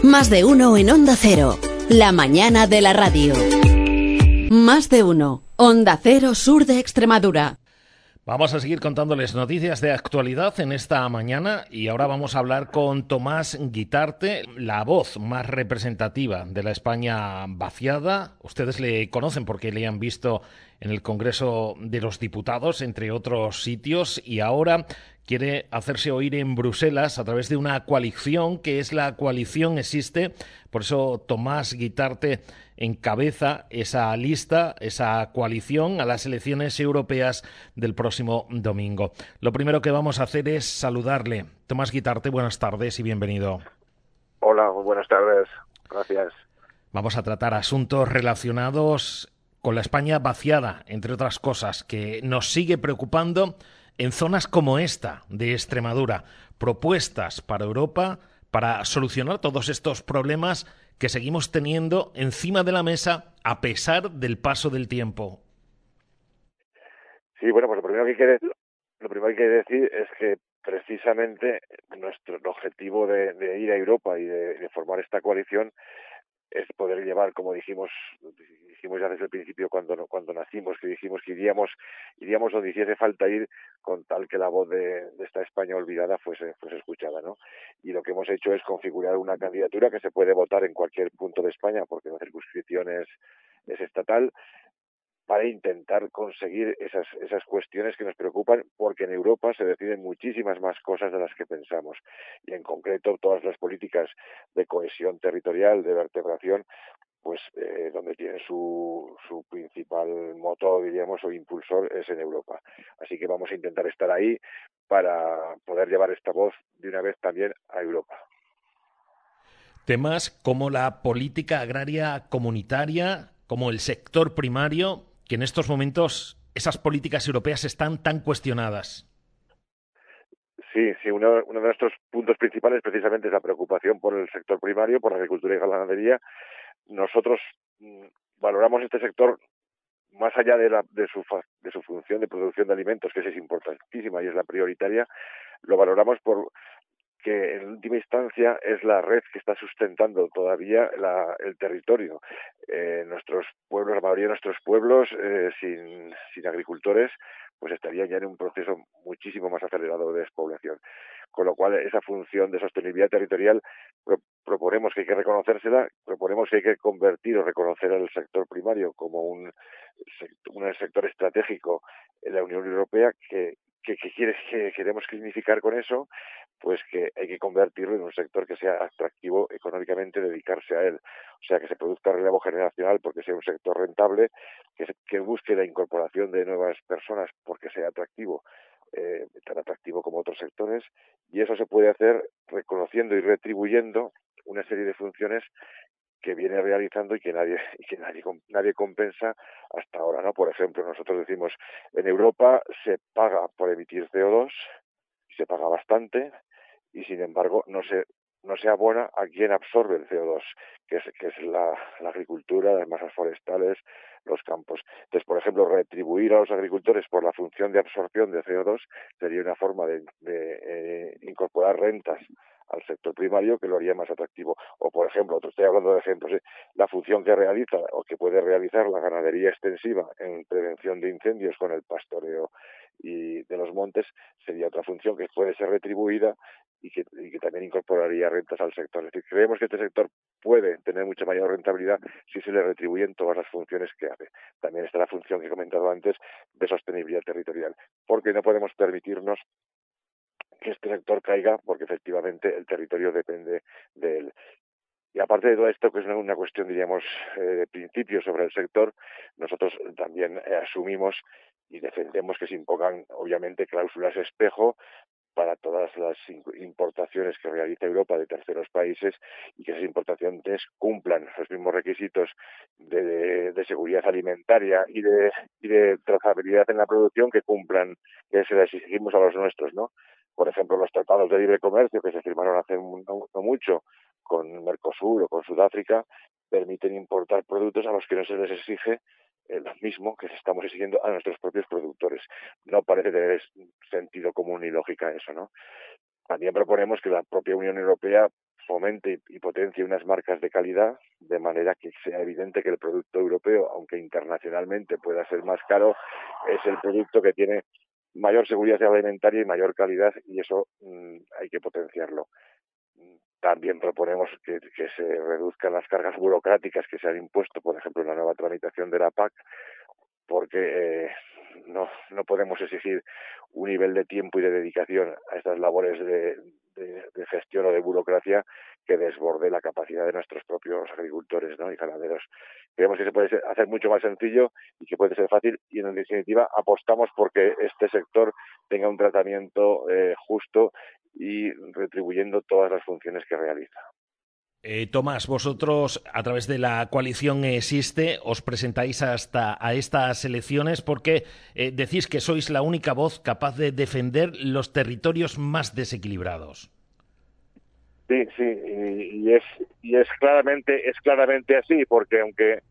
Más de uno en Onda Cero. La mañana de la radio. Más de uno. Onda Cero Sur de Extremadura. Vamos a seguir contándoles noticias de actualidad en esta mañana y ahora vamos a hablar con Tomás Guitarte, la voz más representativa de la España vaciada. Ustedes le conocen porque le han visto en el Congreso de los Diputados, entre otros sitios, y ahora quiere hacerse oír en Bruselas a través de una coalición que es la coalición Existe. Por eso Tomás Guitarte encabeza esa lista, esa coalición a las elecciones europeas del próximo domingo. Lo primero que vamos a hacer es saludarle. Tomás Guitarte, buenas tardes y bienvenido. Hola, buenas tardes. Gracias. Vamos a tratar asuntos relacionados con la España vaciada, entre otras cosas, que nos sigue preocupando en zonas como esta de Extremadura. Propuestas para Europa para solucionar todos estos problemas que seguimos teniendo encima de la mesa a pesar del paso del tiempo. Sí, bueno, pues lo primero que hay que decir es que precisamente nuestro objetivo de ir a Europa y de formar esta coalición es poder llevar, como dijimos ya desde el principio cuando nacimos, que dijimos que iríamos donde hiciese falta ir con tal que la voz de esta España olvidada fuese escuchada, ¿no? Y lo que hemos hecho es configurar una candidatura que se puede votar en cualquier punto de España, porque la circunscripción es estatal, para intentar conseguir esas cuestiones que nos preocupan, porque en Europa se deciden muchísimas más cosas de las que pensamos, y en concreto todas las políticas de cohesión territorial, de vertebración, pues donde tiene su principal motor, diríamos, o impulsor es en Europa. Así que vamos a intentar estar ahí para poder llevar esta voz de una vez también a Europa. Temas como la política agraria comunitaria, como el sector primario, que en estos momentos esas políticas europeas están tan cuestionadas. Sí, uno de nuestros puntos principales precisamente es la preocupación por el sector primario, por la agricultura y ganadería. Nosotros valoramos este sector más allá de su función de producción de alimentos, que es importantísima y es la prioritaria. Lo valoramos por que en última instancia es la red que está sustentando todavía el territorio. Nuestros pueblos, la mayoría de nuestros pueblos sin agricultores, pues estarían ya en un proceso muchísimo más acelerado de despoblación. Con lo cual, esa función de sostenibilidad territorial proponemos que hay que reconocérsela, proponemos que hay que convertir o reconocer al sector primario como un sector estratégico en la Unión Europea que queremos significar con eso, pues que hay que convertirlo en un sector que sea atractivo económicamente, dedicarse a él. O sea, que se produzca relevo generacional porque sea un sector rentable, que busque la incorporación de nuevas personas porque sea atractivo, tan atractivo como otros sectores, y eso se puede hacer reconociendo y retribuyendo una serie de funciones que viene realizando y que nadie compensa hasta ahora, ¿no? Por ejemplo, nosotros decimos, en Europa se paga por emitir CO2, y se paga bastante, y sin embargo no se abona a quien absorbe el CO2, que es la agricultura, las masas forestales, los campos. Entonces, por ejemplo, retribuir a los agricultores por la función de absorción de CO2 sería una forma de incorporar rentas al sector primario que lo haría más atractivo. O, por ejemplo, estoy hablando de ejemplos, la función que realiza o que puede realizar la ganadería extensiva en prevención de incendios con el pastoreo y de los montes sería otra función que puede ser retribuida y que también incorporaría rentas al sector. Es decir, creemos que este sector puede tener mucha mayor rentabilidad si se le retribuyen todas las funciones que hace. También está la función que he comentado antes de sostenibilidad territorial, porque no podemos permitirnos que este sector caiga porque efectivamente el territorio depende de él. Y aparte de todo esto, que es una cuestión, diríamos, de principio sobre el sector, nosotros también asumimos y defendemos que se impongan, obviamente, cláusulas espejo para todas las importaciones que realiza Europa de terceros países y que esas importaciones cumplan los mismos requisitos de seguridad alimentaria y de trazabilidad en la producción que se les exigimos a los nuestros, ¿no? Por ejemplo, los tratados de libre comercio que se firmaron hace no mucho con Mercosur o con Sudáfrica permiten importar productos a los que no se les exige lo mismo que estamos exigiendo a nuestros propios productores. No parece tener sentido común ni lógica eso, ¿no? También proponemos que la propia Unión Europea fomente y potencie unas marcas de calidad, de manera que sea evidente que el producto europeo, aunque internacionalmente pueda ser más caro, es el producto que tiene mayor seguridad alimentaria y mayor calidad, y eso hay que potenciarlo. También proponemos que se reduzcan las cargas burocráticas que se han impuesto, por ejemplo, en la nueva tramitación de la PAC, porque no podemos exigir un nivel de tiempo y de dedicación a estas labores de gestión o de burocracia que desborde la capacidad de nuestros propios agricultores, ¿no?, y ganaderos. Creemos que se puede hacer mucho más sencillo y que puede ser fácil, y en definitiva apostamos porque este sector tenga un tratamiento justo y retribuyendo todas las funciones que realiza. Tomás, vosotros a través de la coalición Existe os presentáis a estas elecciones porque decís que sois la única voz capaz de defender los territorios más desequilibrados. Sí, y es claramente así, porque aunque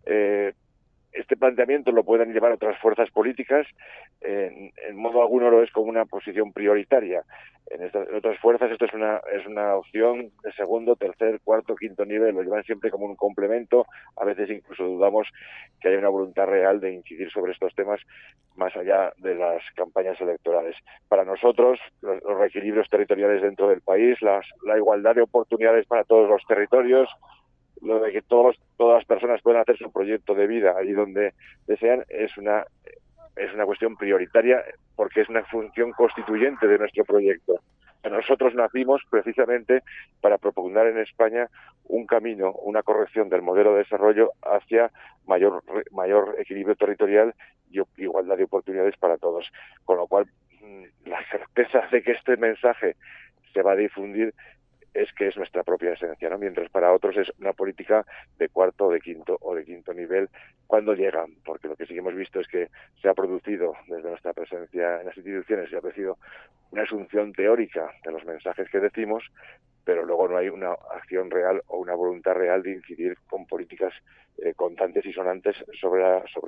este planteamiento lo pueden llevar otras fuerzas políticas, en modo alguno lo es como una posición prioritaria. En otras fuerzas esto es una opción de segundo, tercer, cuarto, quinto nivel, lo llevan siempre como un complemento. A veces incluso dudamos que haya una voluntad real de incidir sobre estos temas más allá de las campañas electorales. Para nosotros, los reequilibrios territoriales dentro del país, la igualdad de oportunidades para todos los territorios, lo de que todas las personas puedan hacer su proyecto de vida allí donde desean, es una cuestión prioritaria, porque es una función constituyente de nuestro proyecto. Nosotros nacimos precisamente para propugnar en España un camino, una corrección del modelo de desarrollo hacia mayor equilibrio territorial y igualdad de oportunidades para todos. Con lo cual, la certeza de que este mensaje se va a difundir es que es nuestra propia esencia, ¿no? Mientras para otros es una política de cuarto, de quinto nivel cuando llegan, porque lo que sí que hemos visto es que se ha producido desde nuestra presencia en las instituciones, se ha producido una asunción teórica de los mensajes que decimos, pero luego no hay una acción real o una voluntad real de incidir con políticas contantes y sonantes sobre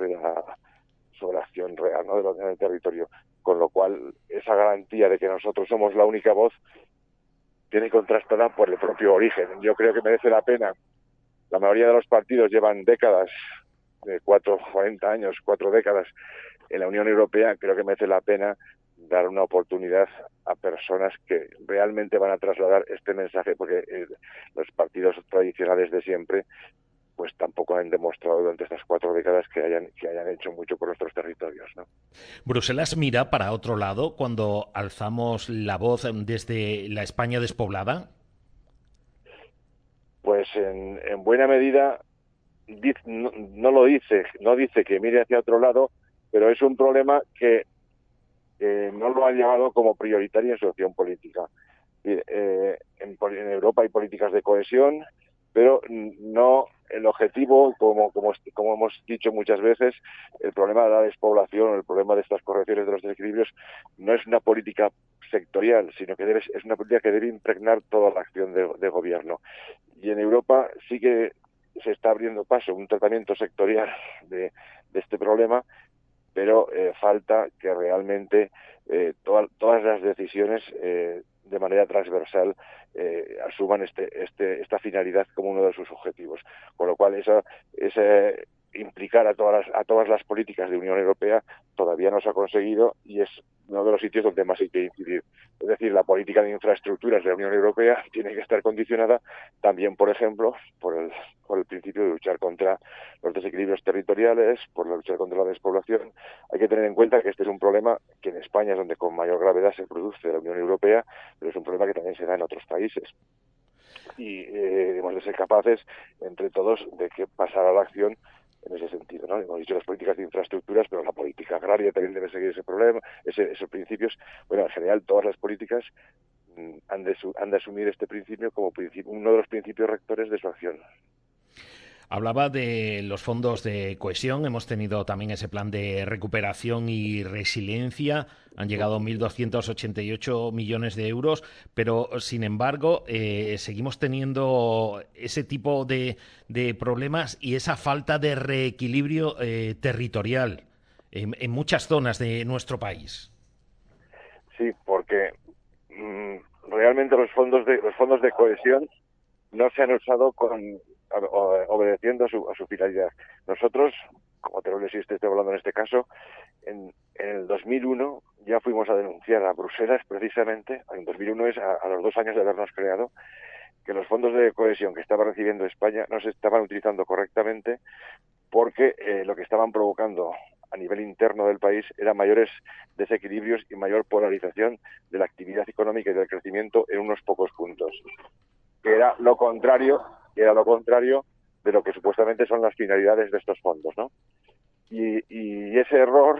la acción real, ¿no?, del territorio. Con lo cual, esa garantía de que nosotros somos la única voz tiene contrastada por el propio origen. Yo creo que merece la pena. La mayoría de los partidos llevan décadas, 40 años, 4 décadas en la Unión Europea. Creo que merece la pena dar una oportunidad a personas que realmente van a trasladar este mensaje, porque los partidos tradicionales de siempre pues tampoco han demostrado durante estas 4 décadas que hayan hecho mucho por nuestros territorios, ¿no? ¿Bruselas mira para otro lado cuando alzamos la voz desde la España despoblada? Pues en buena medida no dice que mire hacia otro lado, pero es un problema que no lo ha llevado como prioritario en su acción política. En Europa hay políticas de cohesión, pero no el objetivo, como hemos dicho muchas veces, el problema de la despoblación, el problema de estas correcciones de los desequilibrios, no es una política sectorial, sino que es una política que debe impregnar toda la acción de gobierno. Y en Europa sí que se está abriendo paso un tratamiento sectorial de este problema, pero falta que realmente todas las decisiones de manera transversal asuman esta finalidad como uno de sus objetivos. Con lo cual, ese implicar a todas las políticas de Unión Europea todavía no se ha conseguido, y es uno de los sitios donde más hay que incidir. Es decir, la política de infraestructuras de la Unión Europea tiene que estar condicionada también, por ejemplo, por el principio de luchar contra los desequilibrios territoriales, por la lucha contra la despoblación. Hay que tener en cuenta que este es un problema que en España es donde con mayor gravedad se produce de la Unión Europea, pero es un problema que también se da en otros países. Y hemos de ser capaces, entre todos, de que pasar a la acción en ese sentido, ¿no? Hemos dicho las políticas de infraestructuras, pero la política agraria también debe seguir ese problema, esos principios. Bueno, en general, todas las políticas han de asumir este principio como uno de los principios rectores de su acción. Hablaba de los fondos de cohesión, hemos tenido también ese plan de recuperación y resiliencia, han llegado 1.288 millones de euros, pero sin embargo seguimos teniendo ese tipo de problemas y esa falta de reequilibrio territorial en muchas zonas de nuestro país. Sí, porque realmente los fondos de cohesión no se han usado obedeciendo a su finalidad. Nosotros, como Teruel existe, estoy hablando en este caso, en el 2001 ya fuimos a denunciar a Bruselas, precisamente, en 2001 es a los 2 años de habernos creado, que los fondos de cohesión que estaba recibiendo España no se estaban utilizando correctamente porque lo que estaban provocando a nivel interno del país eran mayores desequilibrios y mayor polarización de la actividad económica y del crecimiento en unos pocos puntos. Que era lo contrario de lo que supuestamente son las finalidades de estos fondos, ¿no? Y ese error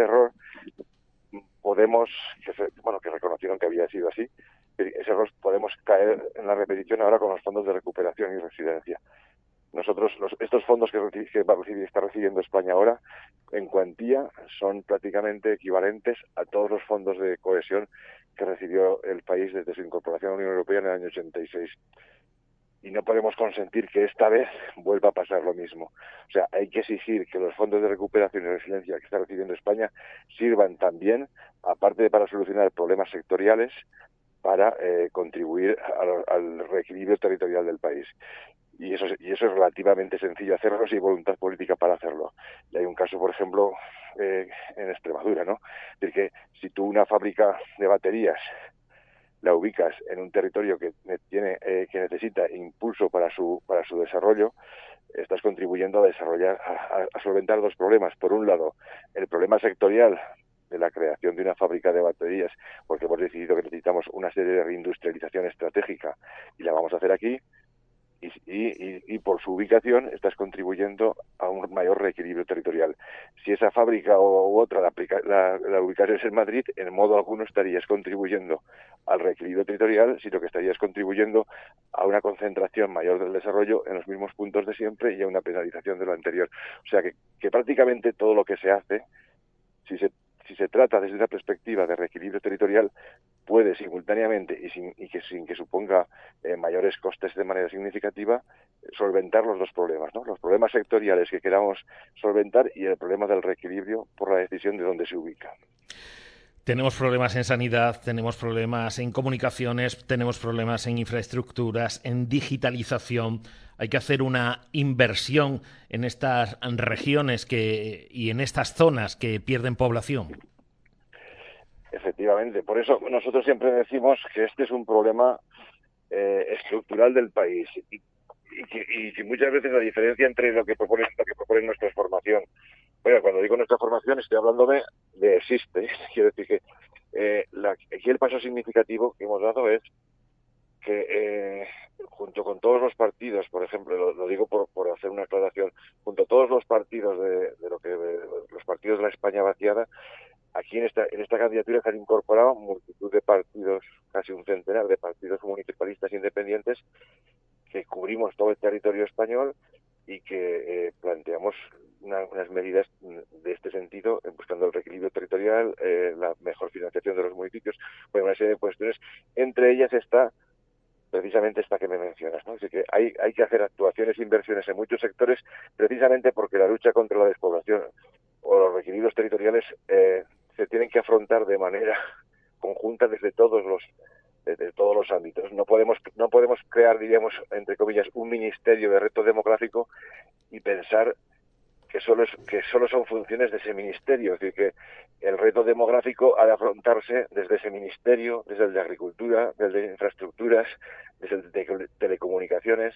podemos, que reconocieron que había sido así, ese error podemos caer en la repetición ahora con los fondos de recuperación y resiliencia. Nosotros, estos fondos que está recibiendo España ahora, en cuantía, son prácticamente equivalentes a todos los fondos de cohesión que recibió el país desde su incorporación a la Unión Europea en el año 86. Y no podemos consentir que esta vez vuelva a pasar lo mismo. O sea, hay que exigir que los fondos de recuperación y resiliencia que está recibiendo España sirvan también, aparte de para solucionar problemas sectoriales, para contribuir al reequilibrio territorial del país. Y eso es relativamente sencillo hacerlo si hay voluntad política para hacerlo. Y hay un caso, por ejemplo, en Extremadura, ¿no? Es decir, que si tú una fábrica de baterías la ubicas en un territorio que necesita impulso para su desarrollo, estás contribuyendo a desarrollar, a solventar 2 problemas. Por un lado, el problema sectorial de la creación de una fábrica de baterías, porque hemos decidido que necesitamos una serie de reindustrialización estratégica y la vamos a hacer aquí, y por su ubicación estás contribuyendo a un mayor reequilibrio territorial. Si esa fábrica u otra la ubicases en Madrid, en modo alguno estarías contribuyendo al reequilibrio territorial, sino que estarías contribuyendo a una concentración mayor del desarrollo en los mismos puntos de siempre y a una penalización de lo anterior. O sea que prácticamente todo lo que se hace, si se trata desde una perspectiva de reequilibrio territorial, puede simultáneamente y sin que suponga mayores costes de manera significativa, solventar los 2 problemas, ¿no? Los problemas sectoriales que queramos solventar y el problema del reequilibrio por la decisión de dónde se ubica. Tenemos problemas en sanidad, tenemos problemas en comunicaciones, tenemos problemas en infraestructuras, en digitalización. Hay que hacer una inversión en estas regiones y en estas zonas que pierden población. Efectivamente, por eso nosotros siempre decimos que este es un problema estructural del país y que muchas veces la diferencia entre lo que propone nuestra formación. Bueno, cuando digo nuestra formación estoy hablándome de existe. Quiero decir que aquí el paso significativo que hemos dado es que junto con todos los partidos, por ejemplo, lo digo por hacer una aclaración, junto a todos los partidos los partidos de la España vaciada, aquí en esta candidatura se han incorporado multitud de partidos, casi un centenar de partidos municipalistas independientes que cubrimos todo el territorio español y que planteamos unas medidas de este sentido, buscando el reequilibrio territorial, la mejor financiación de los municipios, bueno, una serie de cuestiones. Entre ellas está precisamente esta que me mencionas, ¿no? Así que hay que hacer actuaciones e inversiones en muchos sectores, precisamente porque la lucha contra la despoblación o los reequilibrios territoriales se tienen que afrontar de manera conjunta desde todos los ámbitos. No podemos crear, diríamos, entre comillas, un ministerio de reto demográfico y pensar que solo son funciones de ese ministerio. Es decir, que el reto demográfico ha de afrontarse desde ese ministerio, desde el de Agricultura, desde el de Infraestructuras, desde el de Telecomunicaciones,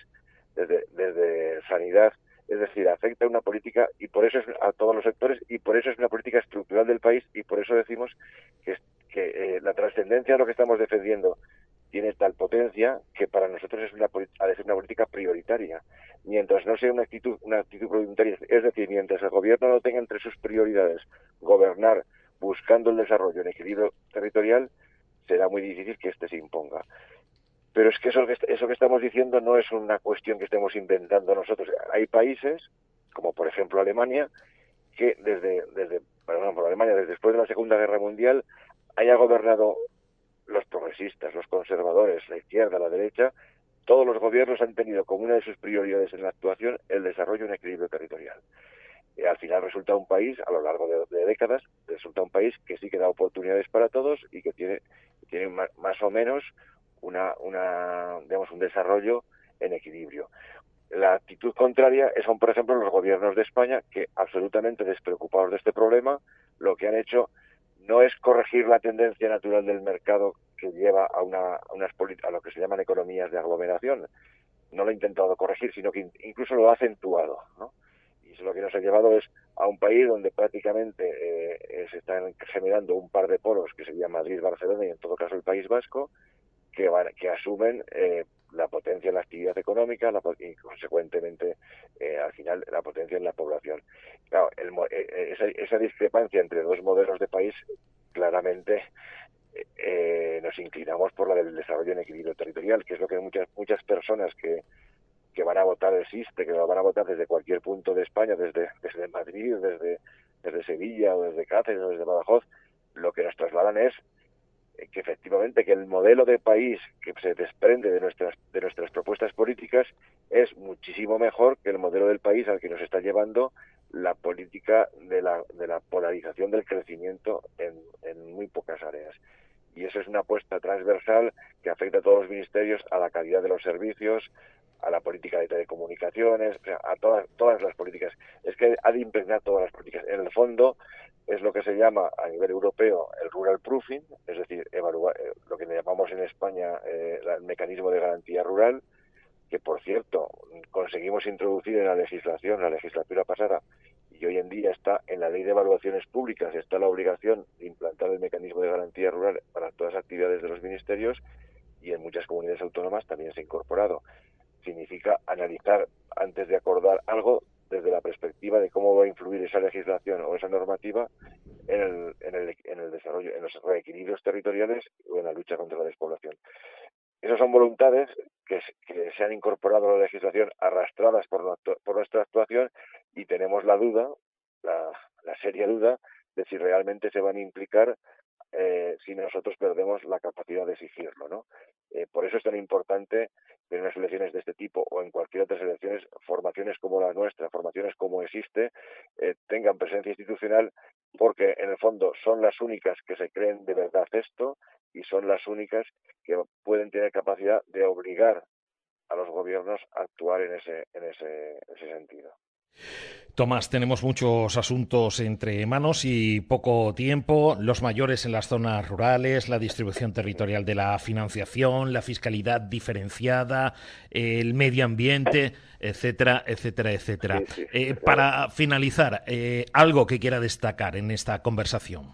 desde Sanidad. Es decir, afecta a una política y por eso es a todos los sectores y por eso es una política estructural del país y por eso decimos que la trascendencia de lo que estamos defendiendo tiene tal potencia que para nosotros ha de ser una política prioritaria. Mientras no sea una actitud prioritaria, es decir, mientras el gobierno no tenga entre sus prioridades gobernar buscando el desarrollo en equilibrio territorial, será muy difícil que este se imponga. Pero es que eso que estamos diciendo no es una cuestión que estemos inventando nosotros. Hay países, como por ejemplo Alemania, que desde después de la Segunda Guerra Mundial haya gobernado los progresistas, los conservadores, la izquierda, la derecha. Todos los gobiernos han tenido como una de sus prioridades en la actuación el desarrollo en equilibrio territorial. Al final resulta un país, a lo largo de décadas, resulta un país que sí que da oportunidades para todos y que tiene más o menos un desarrollo en equilibrio. La actitud contraria son, por ejemplo, los gobiernos de España, que absolutamente despreocupados de este problema, lo que han hecho no es corregir la tendencia natural del mercado que lleva a lo que se llaman economías de aglomeración. No lo ha intentado corregir, sino que incluso lo ha acentuado, ¿no? Y eso lo que nos ha llevado es a un país donde prácticamente se están generando un par de polos, que serían Madrid, Barcelona y en todo caso el País Vasco, que asumen la potencia en la actividad económica y consecuentemente al final la potencia en la población. Claro, esa discrepancia entre dos modelos de país claramente nos inclinamos por la del desarrollo en equilibrio territorial, que es lo que muchas personas que van a votar el SISTE, que lo van a votar desde cualquier punto de España, desde Madrid, desde Sevilla o desde Cáceres o desde Badajoz, lo que nos trasladan es que efectivamente que el modelo de país que se desprende de nuestras propuestas políticas es muchísimo mejor que el modelo del país al que nos está llevando la política de la polarización del crecimiento en muy pocas áreas. Y eso es una apuesta transversal que afecta a todos los ministerios, a la calidad de los servicios, a la política de telecomunicaciones, o sea, a todas las políticas. Es que ha de impregnar todas las políticas. En el fondo es lo que se llama a nivel europeo el rural proofing, es decir, lo que le llamamos en España el mecanismo de garantía rural, que por cierto conseguimos introducir en la legislatura pasada, y hoy en día está en la Ley de Evaluaciones Públicas, está la obligación de implantar el mecanismo de garantía rural para todas las actividades de los ministerios, y en muchas comunidades autónomas también se ha incorporado. Significa analizar antes de acordar algo desde la perspectiva de cómo va a influir esa legislación o esa normativa en el desarrollo, en los reequilibrios territoriales o en la lucha contra la despoblación. Esas son voluntades que se han incorporado a la legislación arrastradas por nuestra actuación, y tenemos la duda, la seria duda, de si realmente se van a implicar si nosotros perdemos la capacidad de exigirlo, ¿no? Por eso es tan importante en unas elecciones de este tipo o en cualquier otras elecciones, formaciones como la nuestra, formaciones como existe, tengan presencia institucional, porque en el fondo son las únicas que se creen de verdad esto y son las únicas que pueden tener capacidad de obligar a los gobiernos a actuar en ese sentido. Tomás, tenemos muchos asuntos entre manos y poco tiempo. Los mayores en las zonas rurales, la distribución territorial de la financiación, la fiscalidad diferenciada, el medio ambiente, etcétera, etcétera, etcétera. Sí, claro. Para finalizar, algo que quiera destacar en esta conversación.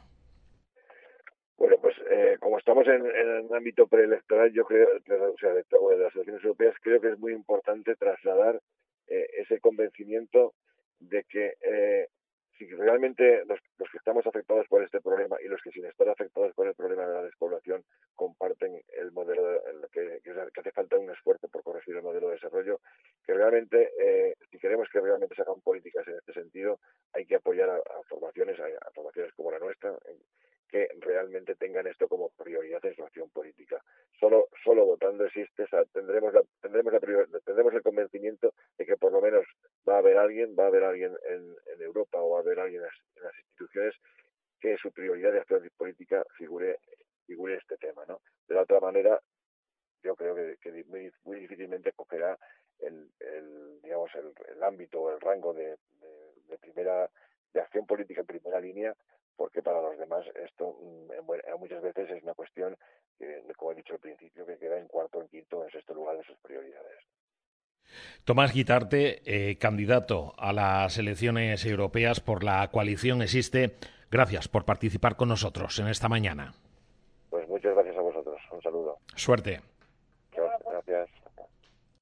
Bueno, pues como estamos en un ámbito preelectoral, yo creo, o sea, de las elecciones europeas, creo que es muy importante trasladar ese convencimiento de que si realmente los que estamos afectados por este problema y los que sin estar afectados por el problema de la despoblación comparten el modelo que hace falta un esfuerzo por corregir el modelo de desarrollo, que realmente si queremos que realmente se hagan políticas en este sentido, hay que apoyar a formaciones como la nuestra, que realmente tengan esto como prioridad en su acción política. Solo votando existe, o sea, tendremos el convencimiento de que por lo menos va a haber alguien en Europa o va a haber alguien en las instituciones que su prioridad de acción política figure este tema, ¿no? De la otra manera, yo creo que muy, muy difícilmente cogerá el ámbito o el rango de acción política en primera línea, porque para los demás esto muchas veces es una cuestión que, como he dicho al principio, que queda en cuarto, en quinto, en sexto lugar de sus prioridades. Tomás Guitarte, candidato a las elecciones europeas por la coalición Existe, gracias por participar con nosotros en esta mañana. Pues muchas gracias a vosotros. Un saludo. Suerte.